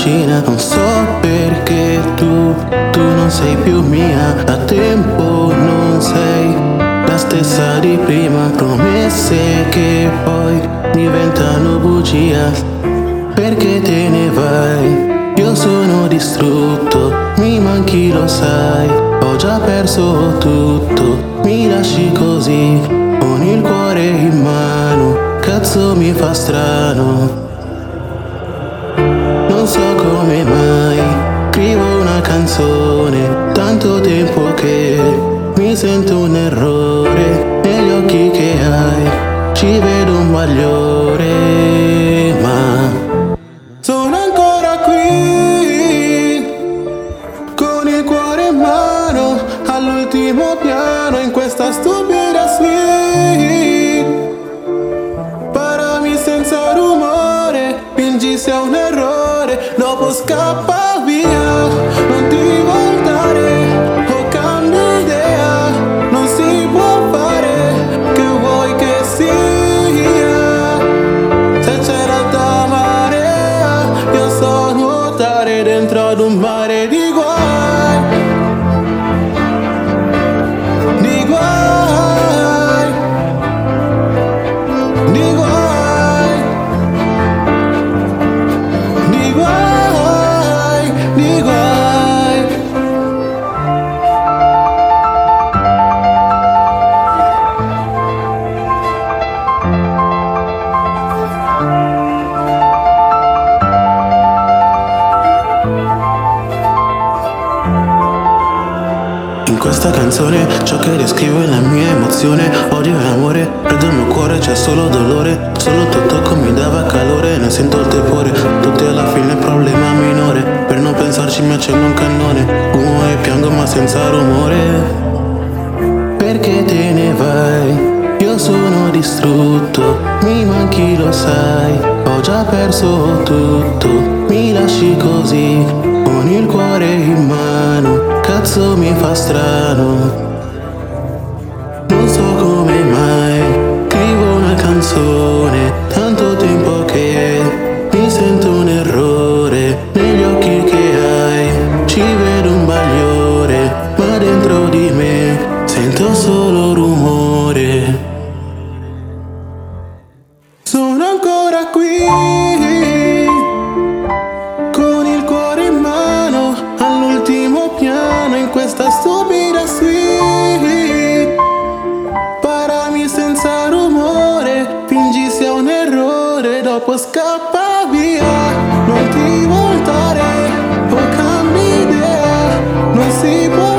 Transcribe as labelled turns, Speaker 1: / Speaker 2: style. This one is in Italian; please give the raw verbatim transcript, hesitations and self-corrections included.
Speaker 1: macchina. Non so perché tu, tu non sei più mia. Da tempo non sei la stessa di prima. Promesse che poi diventano bugia. Perché te ne vai? Io sono distrutto, mi manchi lo sai. Ho già perso tutto, mi lasci così, con il cuore in mano. Cazzo mi fa strano. Non so come mai scrivo una canzone, tanto tempo che mi sento un errore. Negli occhi che hai ci vedo un bagliore, ma sono ancora qui, con il cuore in mano, all'ultimo piano in questa stupida suite. Parami senza rumore, fingi sia un errore, dopo scappa via, non ti voltare o cambi idea, non si può fare, che vuoi che sia. Se c'era da marea, io so nuotare dentro ad un mare di guai, di guai, di guai, di guai, di guai. In questa canzone ciò che descrivo è la mia emozione. Odio e amore, credo il mio cuore c'è solo dolore. Solo tuo tocco mi dava calore, ne sento il tepore. Tutti alla fine problema minore. Per non pensarci mi accendo un cannone. Fumo e piango ma senza rumore. Perché te ne vai? Io sono distrutto, mi manchi lo sai. Ho già perso tutto, mi lasci così, con il cuore in mano. Cazzo mi fa strano. Non so come mai scrivo una canzone, tanto tempo che mi sento un errore. Negli occhi che hai ci vedo un bagliore, ma dentro di me sento solo rumore. Sono ancora qui, con il cuore in mano, all'ultimo piano in questa stupida suite. Parami senza rumore, fingi sia un errore, dopo scappa via, non ti voltare o cambi idea, non si può